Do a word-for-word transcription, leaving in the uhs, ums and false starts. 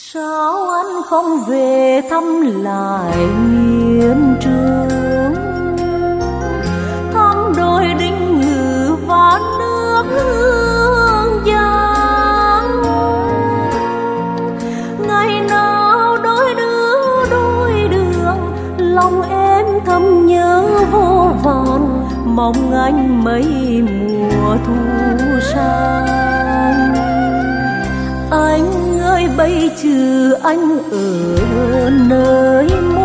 Sao anh không về thăm lại miền Trường, thăm đôi đinh ngự và nước Hương Giang. Ngày nào đôi đứa đôi đường, lòng em thầm nhớ vô vàn, mong anh mấy mùa thu sang. Anh ơi bây trừ anh ở nơi